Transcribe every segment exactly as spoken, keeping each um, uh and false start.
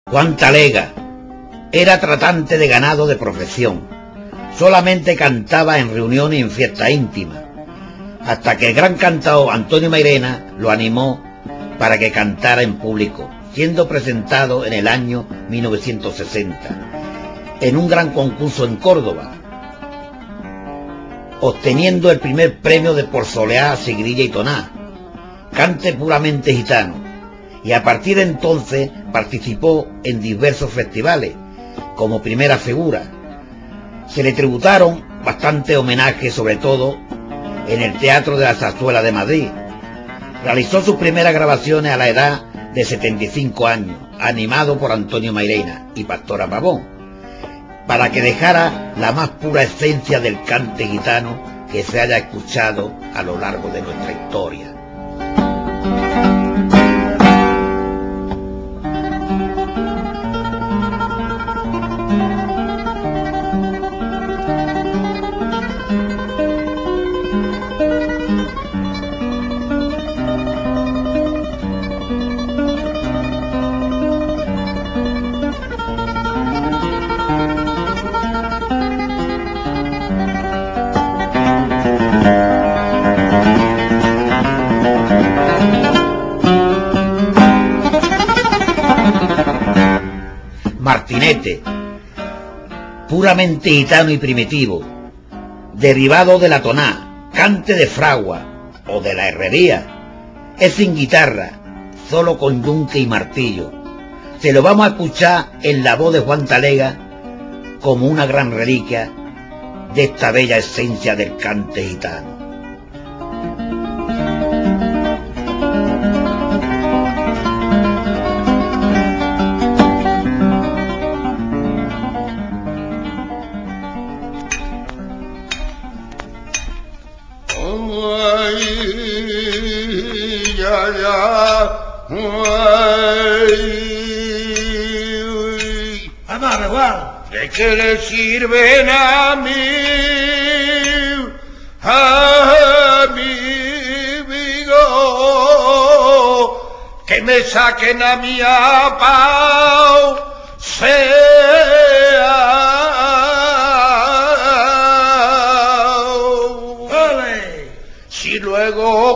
Juan Talega era tratante de ganado de profesión. Solamente cantaba en reuniones y en fiestas íntimas, hasta que el gran cantador Antonio Mairena lo animó para que cantara en público, siendo presentado en el año mil novecientos sesenta en un gran concurso en Córdoba, obteniendo el primer premio de por soleá, sigrilla y toná, cante puramente gitano, y a partir de entonces participó en diversos festivales como primera figura. Se le tributaron bastantes homenajes, sobre todo en el Teatro de la Zarzuela de Madrid. Realizó sus primeras grabaciones a la edad de setenta y cinco años, animado por Antonio Mairena y Pastora Pavón, para que dejara la más pura esencia del cante gitano que se haya escuchado a lo largo de nuestra historia. Martinete, puramente gitano y primitivo, derivado de la toná, cante de fragua o de la herrería, es sin guitarra, solo con yunque y martillo. Se lo vamos a escuchar en la voz de Juan Talega como una gran reliquia de esta bella esencia del cante gitano. ¿De qué le sirven a mí, a mi vigo, que me saquen a mi apao, sea? ¡Ole! Si luego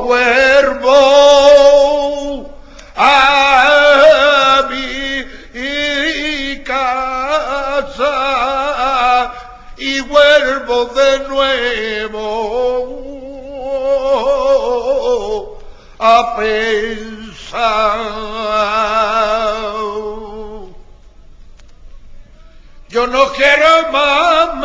vuelvo a mi casa y vuelvo de nuevo a pensar, yo no quiero más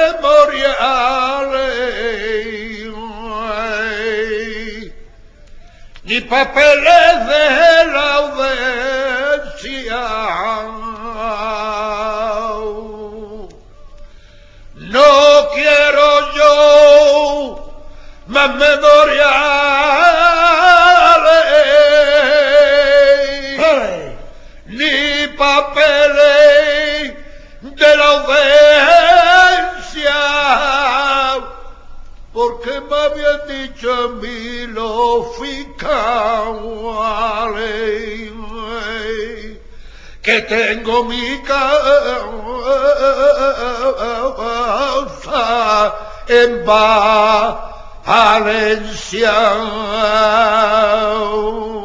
memoriales ni papeles de la audiencia. No quiero yo más memoriales ni papeles de la audiencia, porque me habían dicho a mí los fiscales que tengo mi casa en Valencia.